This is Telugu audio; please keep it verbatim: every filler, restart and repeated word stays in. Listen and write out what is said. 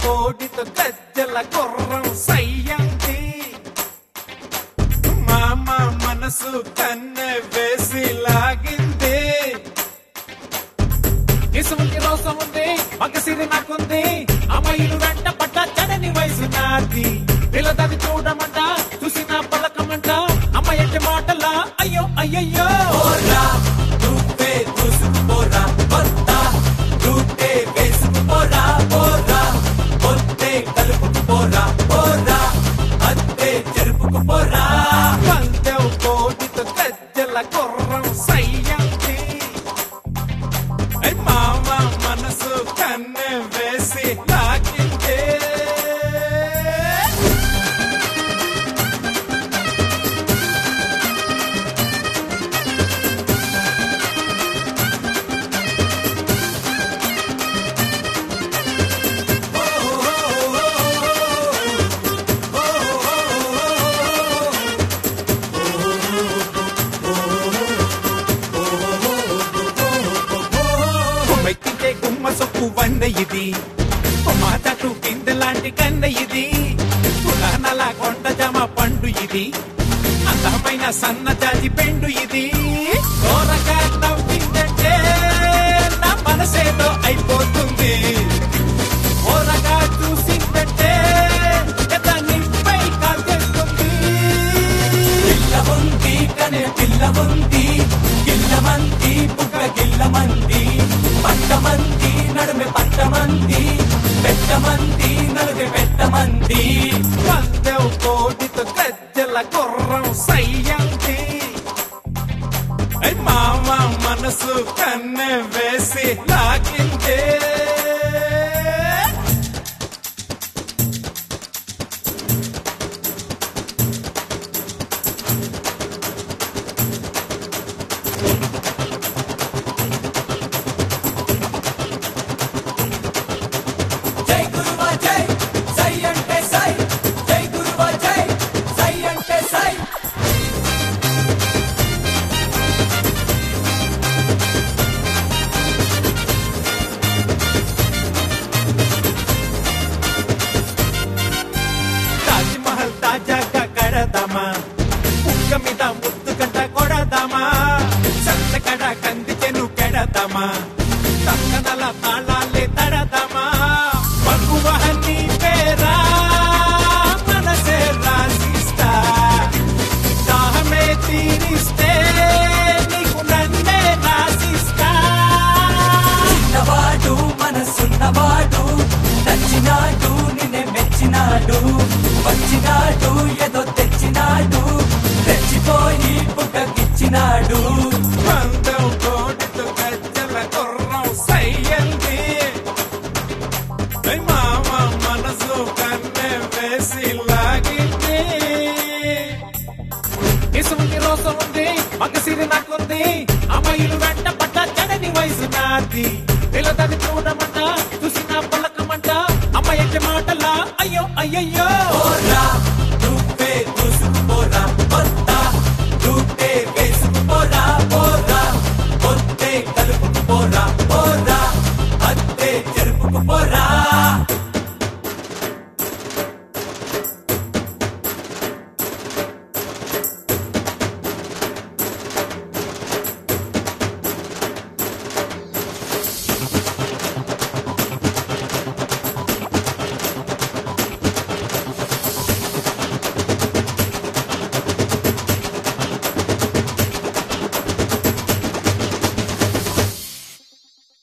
కోడితో గజ్జల గుర్రం సయ్యంది మామ మనసు కన్నె వేసి లాగింది ఇసుమంటి రోసం ఉంది మగసిరి నాకుంది అమ్మాయిలు వెంట పడ్డ చడని వయసు నాది పిల్లదాన్ని చూడమంట చూసిన పలకమంట అమ్మాయి మాటలా అయ్యో అయ్యయ్యో నువ్వే చూసుకుపోరా కొత్త రూటే వేసుకుపోరా పోరా కొత్తే కలుపుకుపోరా పోరా అత్తే జరుపుకుపోరా పందెం కోడితో గజ్జల గుర్రం సయ్యంది మామ మనసు కన్నె వేసి లాగిందే గుమ్మ సొప్పు వంద ఇది మాటకు కిందలాంటి కన్న ఇది పురాణాల కొండ జమ పండు ఇది అందమైన సన్న జాతి పెండు ఇది ఘోరగా నవ్విందంటే నా మనసేదో అయిపోతుంది ఘోరగా చూసిందంటే నిప్పై కాల్చేస్తుంది పిల్ల ఉంది కనే పిల్ల ఉంది గిల్ల మంది పుక్క గిల్ల మంది పట్టమంది నడుమె పట్టమంది పెట్టమంది నలుగు పెట్టమంది పందెం కోడితో గజ్జల గుర్రం సయ్యంది మామ మనసు కన్నె వేసి లాగిందే తాజాగా కడదామా ముక్క మీద ముద్దు గంట కొడదామా సంత కడ కంది చెను కెడదామా తక్కనల తాళాలే తడదామా మగువహని పేరా మనసే రాసిస్తా దాహమే తీరిస్తే నీకు నన్నే రాసిస్తా చిన్నవాడు మనసున్నవాడు నచ్చినాడు నిన్నే మెచ్చినాడు వచ్చినాడు ఏదో తెచ్చినాడు తెచ్చిపోయి పుట్టకిచ్చినాడు పందెం కోడితో గజ్జల గుర్రం సయ్యంది మామ మనసు కన్నె వేసి లాగింది ఇసుమంటి రోసం ఉంది మగసిరి నాకుంది అమ్మాయిలు వెంట పడ్డ చడని వయసు నాది పిల్లదాన్ని చూడమంట చూసిన పలకమంట అమ్మాయి మాటలా అయ్యో అయ్యయ్యో